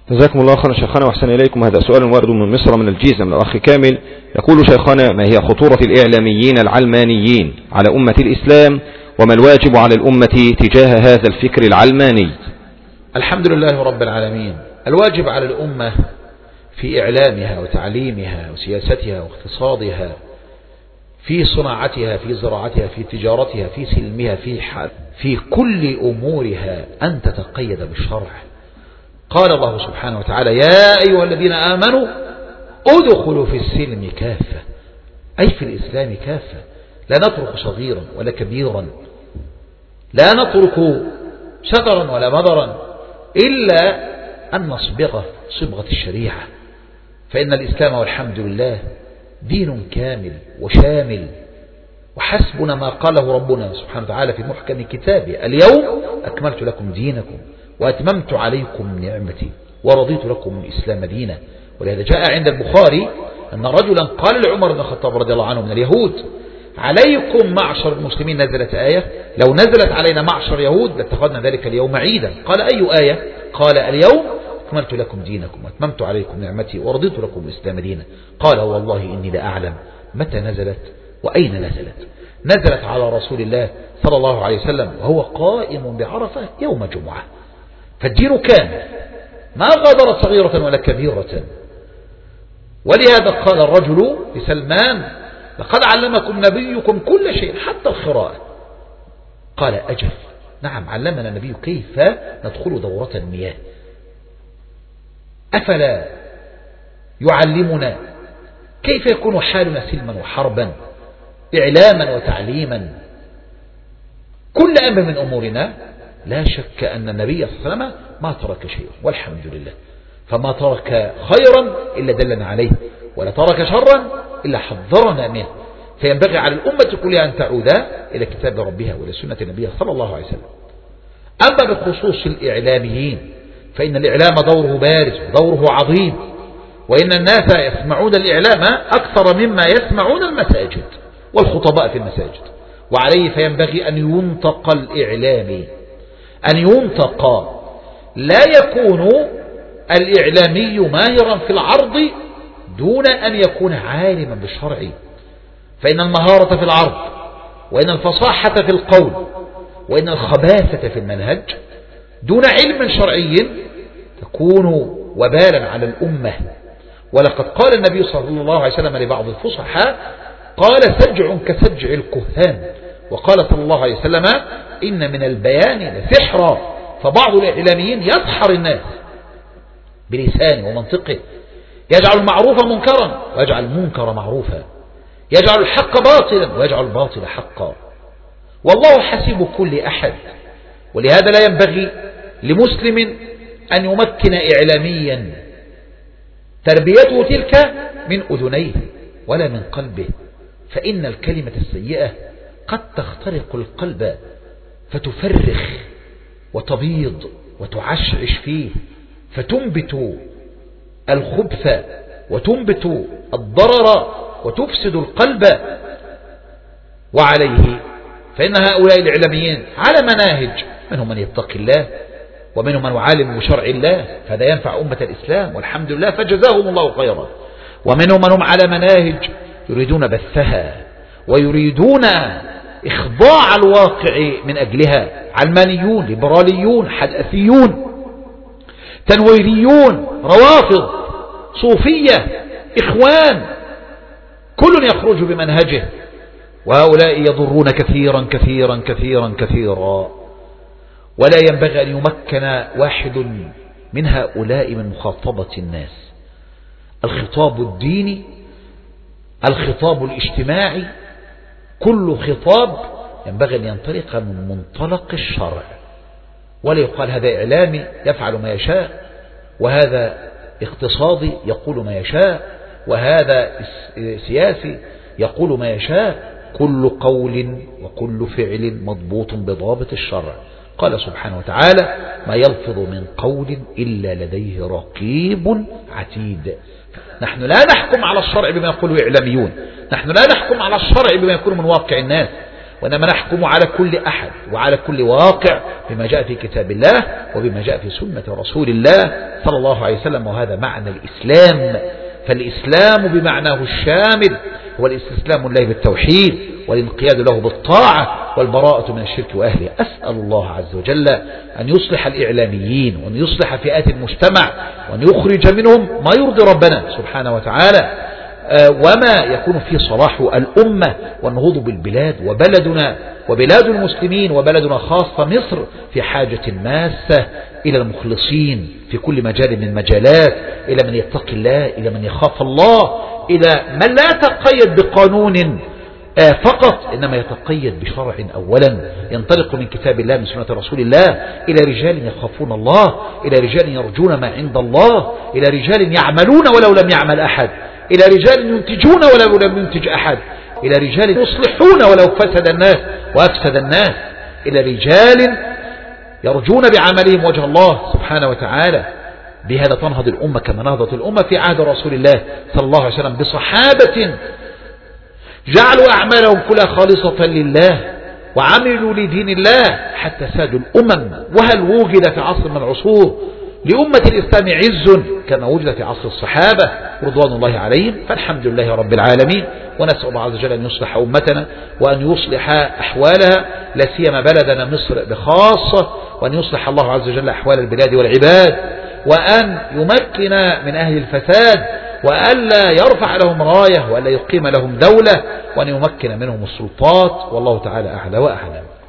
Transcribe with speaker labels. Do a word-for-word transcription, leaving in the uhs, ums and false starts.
Speaker 1: جزاكم الله خيرا شيخنا وأحسن إليكم. هذا سؤال وارد من مصر من الجيزة من الأخ كامل، يقول شيخنا: ما هي خطورة الإعلاميين العلمانيين على أمة الإسلام، وما الواجب على الأمة تجاه هذا الفكر العلماني؟
Speaker 2: الحمد لله رب العالمين. الواجب على الأمة في إعلامها وتعليمها وسياستها واقتصادها، في صناعتها، في زراعتها، في تجارتها، في سلمها، في في كل أمورها أن تتقيد بالشرع. قال الله سبحانه وتعالى: يا أيها الذين آمنوا ادخلوا في السلم كافة، أي في الإسلام كافة، لا نترك صغيرا ولا كبيرا، لا نترك شطرا ولا مدرا، إلا أن نصبغه صبغة الشريعة، فإن الإسلام والحمد لله دين كامل وشامل، وحسبنا ما قاله ربنا سبحانه وتعالى في محكم كتابه: اليوم أكملت لكم دينكم وأتممت عليكم نعمتي ورضيت لكم الإسلام دينا. ولهذا جاء عند البخاري أن رجلا قال لعمر بن الخطاب رضي الله عنه من اليهود: عليكم معشر المسلمين نزلت آية، لو نزلت علينا معشر يهود لاتخذنا ذلك اليوم عيدا. قال: أي آية؟ قال: اليوم أكملت لكم دينكم وأتممت عليكم نعمتي ورضيت لكم الإسلام دينا. قال: والله إني لأعلم متى نزلت وأين نزلت. نزلت على رسول الله صلى الله عليه وسلم وهو قائم بعرفة يوم جمعة، فالدين كامل ما غادر صغيرة ولا كبيرة. ولهذا قال الرجل لسلمان: لقد علمكم نبيكم كل شيء حتى القراءة. قال: أجل، نعم علمنا النبي كيف ندخل دورة المياه، أفلا يعلمنا كيف يكون حالنا سلما وحربا، إعلاما وتعليما، كل أمر من أمورنا. لا شك أن النبي صلى الله عليه وسلم ما ترك شيء والحمد لله، فما ترك خيرا إلا دلنا عليه، ولا ترك شرا إلا حذرنا منه. فينبغي على الأمة كلها أن تعود إلى كتاب ربها وإلى سنة نبيها صلى الله عليه وسلم. أما بخصوص الإعلاميين فإن الإعلام دوره بارز ودوره عظيم، وإن الناس يسمعون الإعلام أكثر مما يسمعون المساجد والخطباء في المساجد، وعليه فينبغي أن ينطق الإعلامي، أن ينطق، لا يكون الإعلامي ماهرا في العرض دون أن يكون عالما بالشرع، فإن المهارة في العرض وإن الفصاحة في القول وإن الخباثة في المنهج دون علم شرعي تكون وبالا على الأمة. ولقد قال النبي صلى الله عليه وسلم لبعض الفصحاء: قال: سجع كسجع الكهان. وقال صلى الله عليه وسلم: إن من البيان لسحرا. فبعض الإعلاميين يسحر الناس بلسانه ومنطقه، يجعل المعروف منكرا ويجعل المنكر معروفا، يجعل الحق باطلا ويجعل الباطل حقا، والله حسيب كل أحد. ولهذا لا ينبغي لمسلم أن يمكن إعلاميا تربيته تلك من أذنيه ولا من قلبه، فإن الكلمة السيئة قد تخترق القلب فتفرخ وتبيض وتعشعش فيه، فتنبت الخبث وتنبت الضرر وتفسد القلب. وعليه فإن هؤلاء الإعلاميين على مناهج، منهم من يتقي الله ومنهم من يعالم بشرع الله، فهذا ينفع أمة الإسلام والحمد لله فجزاهم الله خيرا، ومنهم من هم على مناهج يريدون بثها ويريدون إخضاع الواقع من أجلها، علمانيون، ليبراليون، حداثيون، تنويريون، روافض، صوفية، إخوان، كل يخرج بمنهجه، وهؤلاء يضرون كثيرا كثيرا كثيرا كثيرا. ولا ينبغي أن يمكن واحد من هؤلاء من مخاطبة الناس. الخطاب الديني، الخطاب الاجتماعي، كل خطاب ينبغي أن ينطلق من منطلق الشرع، ولا يقال هذا إعلامي يفعل ما يشاء، وهذا اقتصادي يقول ما يشاء، وهذا سياسي يقول ما يشاء. كل قول وكل فعل مضبوط بضابط الشرع. قال سبحانه وتعالى: ما يلفظ من قول إلا لديه رقيب عتيد. نحن لا نحكم على الشرع بما يقوله إعلاميون، نحن لا نحكم على الشرع بما يكون من واقع الناس، وإنما نحكم على كل أحد وعلى كل واقع بما جاء في كتاب الله وبما جاء في سنة رسول الله صلى الله عليه وسلم. وهذا معنى الإسلام. فالإسلام بمعناه الشامل هو الاستسلام لله بالتوحيد والانقياد له بالطاعة والبراءة من الشرك وأهله. أسأل الله عز وجل أن يصلح الإعلاميين وأن يصلح فئات المجتمع وأن يخرج منهم ما يرضي ربنا سبحانه وتعالى وما يكون فيه صلاح الأمة والنهوض بالبلاد. وبلدنا وبلاد المسلمين وبلدنا خاصة مصر في حاجة ماسة إلى المخلصين في كل مجال من المجالات، إلى من يتقي الله، إلى من يخاف الله، إلى من لا يتقيد بقانون فقط إنما يتقيد بشرع أولا ينطلق من كتاب الله من سنة رسول الله، إلى رجال يخافون الله، إلى رجال يرجون ما عند الله، إلى رجال يعملون ولو لم يعمل أحد، إلى رجال ينتجون ولو لم ينتج أحد، إلى رجال يصلحون ولو فسد الناس وأفسد الناس، إلى رجال يرجون بعملهم وجه الله سبحانه وتعالى. بهذا تنهض الأمة كما نهضت الأمة في عهد رسول الله صلى الله عليه وسلم بصحابة جعلوا أعمالهم كلها خالصة لله وعملوا لدين الله حتى سادوا الأمم. وهل وجد في عصر من العصور لأمة الإسلام عز كما وجد في عصر الصحابة رضوان الله عليهم؟ فالحمد لله رب العالمين. ونسأل الله عز وجل أن يصلح أمتنا وأن يصلح أحوالها لا سيما بلدنا مصر بخاصة، وأن يصلح الله عز وجل أحوال البلاد والعباد، وأن يمكن من أهل الفساد وألا يرفع لهم راية وألا يقيم لهم دولة، وأن يمكن منهم السلطات. والله تعالى أعلى وأعلم.